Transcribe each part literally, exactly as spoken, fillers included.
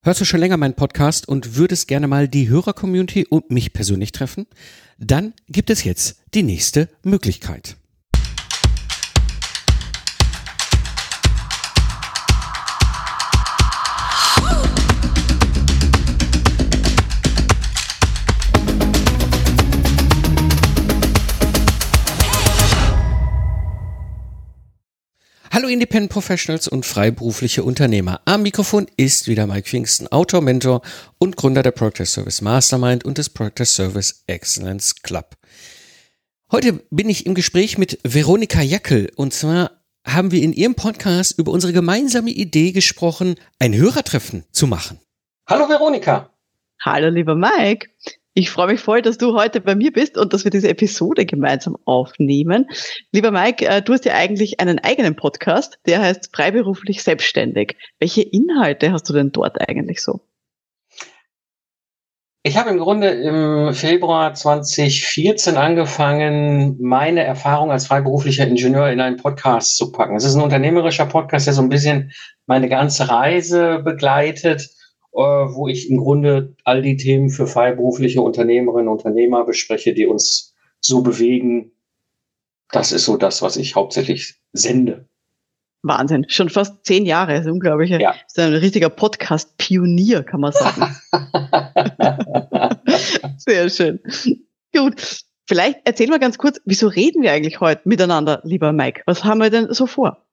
Hörst du schon länger meinen Podcast und würdest gerne mal die Hörer-Community und mich persönlich treffen? Dann gibt es jetzt die nächste Möglichkeit. Hallo Independent Professionals und freiberufliche Unternehmer. Am Mikrofon ist wieder Mike Pfingsten, Autor, Mentor und Gründer der Project Service Mastermind und des Project Service Excellence Club. Heute bin ich im Gespräch mit Veronika Jackel und zwar haben wir in ihrem Podcast über unsere gemeinsame Idee gesprochen, ein Hörertreffen zu machen. Hallo Veronika. Hallo lieber Mike. Ich freue mich voll, dass du heute bei mir bist und dass wir diese Episode gemeinsam aufnehmen. Lieber Mike, du hast ja eigentlich einen eigenen Podcast, der heißt Freiberuflich Selbstständig. Welche Inhalte hast du denn dort eigentlich so? Ich habe im Grunde im Februar zwanzig vierzehn angefangen, meine Erfahrung als freiberuflicher Ingenieur in einen Podcast zu packen. Es ist ein unternehmerischer Podcast, der so ein bisschen meine ganze Reise begleitet, wo ich im Grunde all die Themen für freiberufliche Unternehmerinnen und Unternehmer bespreche, die uns so bewegen. Das ist so das, was ich hauptsächlich sende. Wahnsinn, schon fast zehn Jahre, das ist unglaublich. Ja. Das ist ein richtiger Podcast-Pionier, kann man sagen. Sehr schön. Gut, vielleicht erzähl mal ganz kurz, wieso reden wir eigentlich heute miteinander, lieber Mike? Was haben wir denn so vor?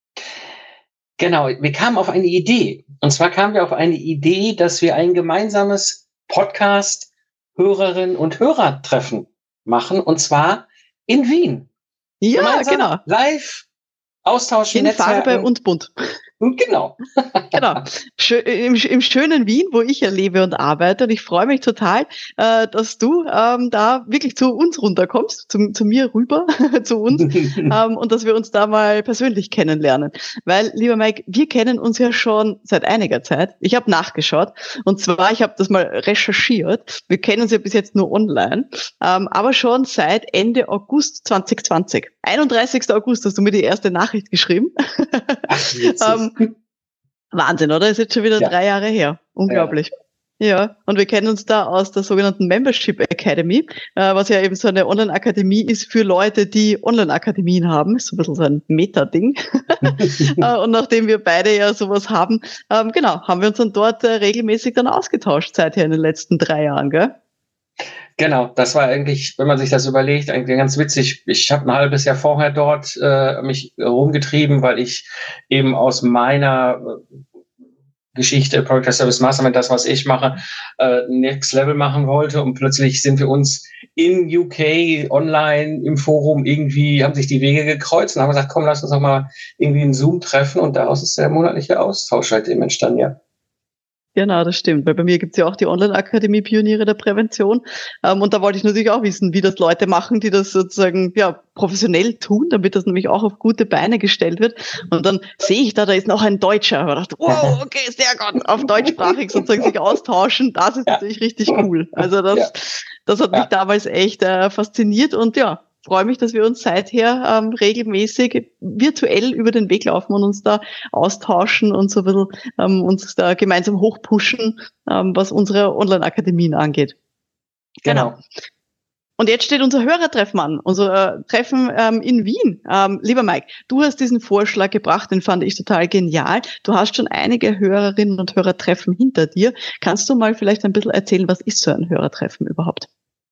Genau, wir kamen auf eine Idee. Und zwar kamen wir auf eine Idee, dass wir ein gemeinsames Podcast-Hörerinnen und Hörertreffen machen. Und zwar in Wien. Ja, gemeinsam, genau. Live, austauschen, in Netzwerken. Farbe und bunt. Genau. Genau. Im, Im schönen Wien, wo ich ja lebe und arbeite. Und ich freue mich total, äh, dass du ähm, da wirklich zu uns runterkommst, zu, zu mir rüber, zu uns, ähm, und dass wir uns da mal persönlich kennenlernen. Weil, lieber Mike, wir kennen uns ja schon seit einiger Zeit. Ich habe nachgeschaut. Und zwar, ich habe das mal recherchiert. Wir kennen uns ja bis jetzt nur online, ähm, aber schon seit Ende August zwanzig zwanzig. einunddreißigsten August hast du mir die erste Nachricht geschrieben. Ach, ähm, Wahnsinn, oder? Ist jetzt schon wieder ja. drei Jahre her. Unglaublich. Ja. ja, und wir kennen uns da aus der sogenannten Membership Academy, äh, was ja eben so eine Online-Akademie ist für Leute, die Online-Akademien haben. Ist so ein bisschen so ein Meta-Ding. äh, und nachdem wir beide ja sowas haben, ähm, genau, haben wir uns dann dort äh, regelmäßig dann ausgetauscht seither in den letzten drei Jahren, gell? Genau, das war eigentlich, wenn man sich das überlegt, eigentlich ganz witzig. Ich habe ein halbes Jahr vorher dort äh, mich rumgetrieben, weil ich eben aus meiner äh, Geschichte, Project Service Mastermind, das, was ich mache, äh, Next Level machen wollte. Und plötzlich sind wir uns in U K online im Forum irgendwie, haben sich die Wege gekreuzt und haben gesagt, komm, lass uns doch mal irgendwie einen Zoom treffen. Und daraus ist der monatliche Austausch seitdem entstanden, ja. Genau, das stimmt, weil bei mir gibt's ja auch die Online-Akademie Pioniere der Prävention, ähm, und da wollte ich natürlich auch wissen, wie das Leute machen, die das sozusagen ja professionell tun, damit das nämlich auch auf gute Beine gestellt wird. Und dann sehe ich da, da ist noch ein Deutscher. Und ich dachte, wow, okay, sehr gut, auf deutschsprachig sozusagen sich austauschen, das ist ja. natürlich richtig cool. Also das, ja. das hat mich ja. damals echt äh, fasziniert und ja, freue mich, dass wir uns seither ähm, regelmäßig virtuell über den Weg laufen und uns da austauschen und so ein bisschen ähm, uns da gemeinsam hochpushen, ähm, was unsere Online-Akademien angeht. Genau. genau. Und jetzt steht unser Hörertreffen an, unser äh, Treffen ähm, in Wien. Ähm, lieber Mike, du hast diesen Vorschlag gebracht, den fand ich total genial. Du hast schon einige Hörerinnen und Hörertreffen hinter dir. Kannst du mal vielleicht ein bisschen erzählen, was ist so ein Hörertreffen überhaupt?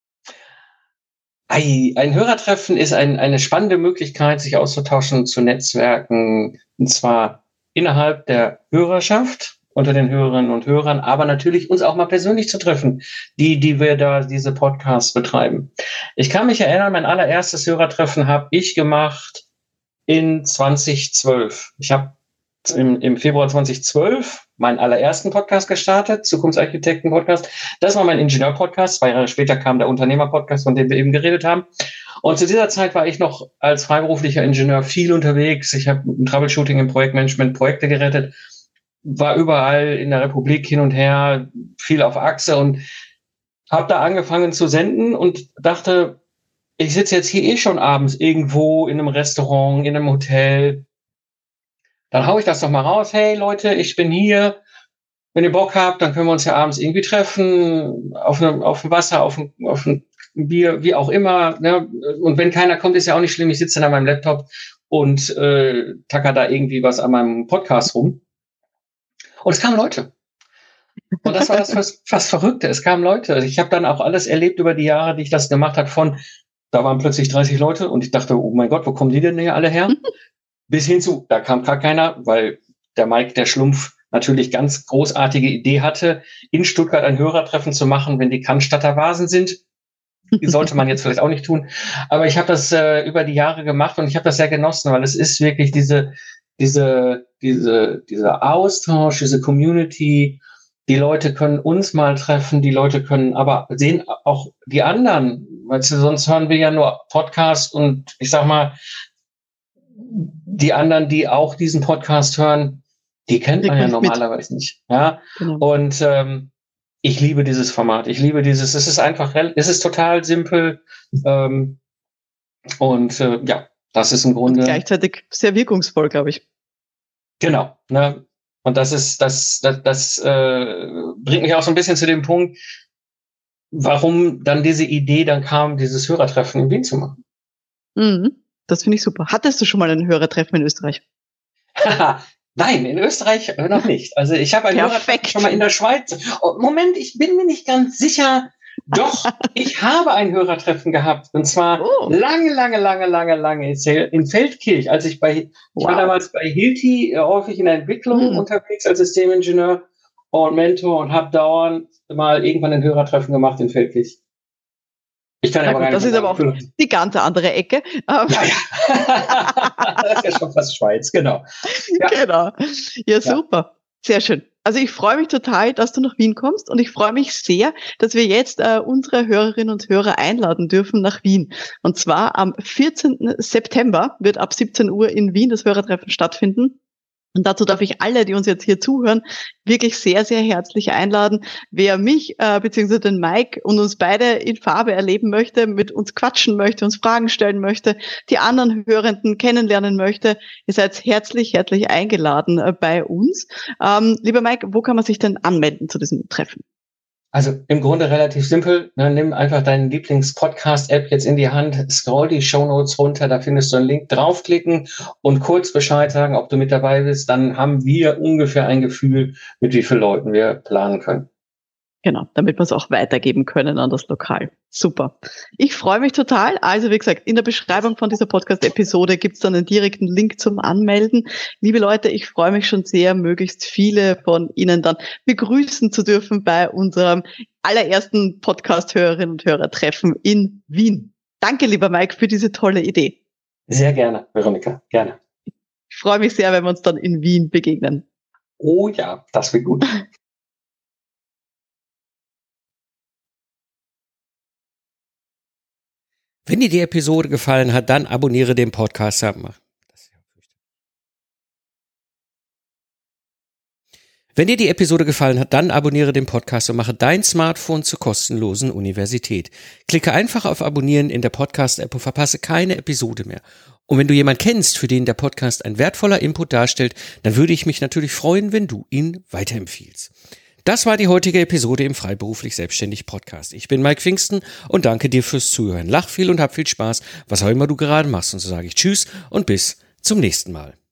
Ein Hörertreffen ist ein, eine spannende Möglichkeit, sich auszutauschen, zu netzwerken, und zwar innerhalb der Hörerschaft, unter den Hörerinnen und Hörern, aber natürlich uns auch mal persönlich zu treffen, die, die wir da diese Podcasts betreiben. Ich kann mich erinnern, mein allererstes Hörertreffen habe ich gemacht in zwanzig zwölf. Ich habe im, im Februar zwanzig zwölf meinen allerersten Podcast gestartet, Zukunftsarchitekten-Podcast. Das war mein Ingenieur-Podcast. Zwei Jahre später kam der Unternehmer-Podcast, von dem wir eben geredet haben. Und zu dieser Zeit war ich noch als freiberuflicher Ingenieur viel unterwegs. Ich habe im Troubleshooting, im Projektmanagement Projekte gerettet, war überall in der Republik hin und her, viel auf Achse und habe da angefangen zu senden und dachte, ich sitze jetzt hier eh schon abends irgendwo in einem Restaurant, in einem Hotel. Dann hau ich das doch mal raus. Hey Leute, ich bin hier. wenn ihr Bock habt, dann können wir uns ja abends irgendwie treffen, auf einem, auf dem Wasser, auf ein, auf ein Bier, wie auch immer. Ne? Und wenn keiner kommt, ist ja auch nicht schlimm. Ich sitze dann an meinem Laptop und äh, tacker da irgendwie was an meinem Podcast rum. Und es kamen Leute. Und das war das fast, fast Verrückte. Es kamen Leute. Ich habe dann auch alles erlebt über die Jahre, die ich das gemacht habe, von, da waren plötzlich dreißig Leute und ich dachte, oh mein Gott, wo kommen die denn hier alle her? Bis hin zu, da kam gar keiner, weil der Mike, der Schlumpf, natürlich ganz großartige Idee hatte, in Stuttgart ein Hörertreffen zu machen, wenn die Cannstatter Vasen sind. Die sollte man jetzt vielleicht auch nicht tun. Aber ich habe das äh, über die Jahre gemacht und ich habe das sehr genossen, weil es ist wirklich diese, diese, diese, dieser Austausch, diese Community. Die Leute können uns mal treffen, die Leute können aber sehen auch die anderen. Weißt du, sonst hören wir ja nur Podcasts und ich sag mal, die anderen, die auch diesen Podcast hören, die kennt man ja normalerweise nicht. Ja, genau. Und ähm, ich liebe dieses Format. Ich liebe dieses. Es ist einfach, es ist total simpel. Ähm, und äh, ja, das ist im Grunde. Und gleichzeitig sehr wirkungsvoll, glaube ich. Genau. Ne? Und das ist, das, das, das äh, bringt mich auch so ein bisschen zu dem Punkt, warum dann diese Idee dann kam, dieses Hörertreffen in Wien zu machen. Mhm, das finde ich super. Hattest du schon mal ein Hörertreffen in Österreich? Nein, in Österreich noch nicht. Also ich habe ein Hörertreffen schon mal in der Schweiz. Oh, Moment, ich bin mir nicht ganz sicher. Doch, ich habe ein Hörertreffen gehabt. Und zwar oh. lange, lange, lange, lange, lange in Feldkirch. Als ich bei, wow. ich war damals bei Hilti äh, häufig in der Entwicklung mhm. unterwegs als Systemingenieur und Mentor und habe dauernd mal irgendwann ein Hörertreffen gemacht in Feldkirch. Ich kann aber gut, das ist aber auch die ganze andere Ecke. Ja, ja. Das ist ja schon fast Schweiz, genau. Ja. Genau. Ja, super. Ja. Sehr schön. Also ich freue mich total, dass du nach Wien kommst und ich freue mich sehr, dass wir jetzt äh, unsere Hörerinnen und Hörer einladen dürfen nach Wien. Und zwar am vierzehnten September wird ab siebzehn Uhr in Wien das Hörertreffen stattfinden. Und dazu darf ich alle, die uns jetzt hier zuhören, wirklich sehr, sehr herzlich einladen. Wer mich äh, bzw. den Mike und uns beide in Farbe erleben möchte, mit uns quatschen möchte, uns Fragen stellen möchte, die anderen Hörenden kennenlernen möchte, ihr seid herzlich, herzlich eingeladen äh, bei uns. Ähm, lieber Mike, wo kann man sich denn anmelden zu diesem Treffen? Also im Grunde relativ simpel. Ne, nimm einfach deinen Lieblings-Podcast-App jetzt in die Hand, scroll die Shownotes runter, da findest du einen Link, draufklicken und kurz Bescheid sagen, ob du mit dabei bist. Dann haben wir ungefähr ein Gefühl, mit wie vielen Leuten wir planen können. Genau, damit wir es auch weitergeben können an das Lokal. Super. Ich freue mich total. Also wie gesagt, in der Beschreibung von dieser Podcast-Episode gibt es dann einen direkten Link zum Anmelden. Liebe Leute, ich freue mich schon sehr, möglichst viele von Ihnen dann begrüßen zu dürfen bei unserem allerersten Podcast-Hörerinnen und Hörertreffen in Wien. Danke, lieber Mike, für diese tolle Idee. Sehr gerne, Veronika, gerne. Ich freue mich sehr, wenn wir uns dann in Wien begegnen. Oh ja, das wird gut. Wenn dir die Episode gefallen hat, dann abonniere den Podcast. Wenn dir die Episode gefallen hat, dann abonniere den Podcast und mache dein Smartphone zur kostenlosen Universität. Klicke einfach auf Abonnieren in der Podcast-App und verpasse keine Episode mehr. Und wenn du jemanden kennst, für den der Podcast ein wertvoller Input darstellt, dann würde ich mich natürlich freuen, wenn du ihn weiterempfiehlst. Das war die heutige Episode im Freiberuflich Selbstständig Podcast. Ich bin Mike Pfingsten und danke dir fürs Zuhören. Lach viel und hab viel Spaß, was auch immer du gerade machst. Und so sage ich Tschüss und bis zum nächsten Mal.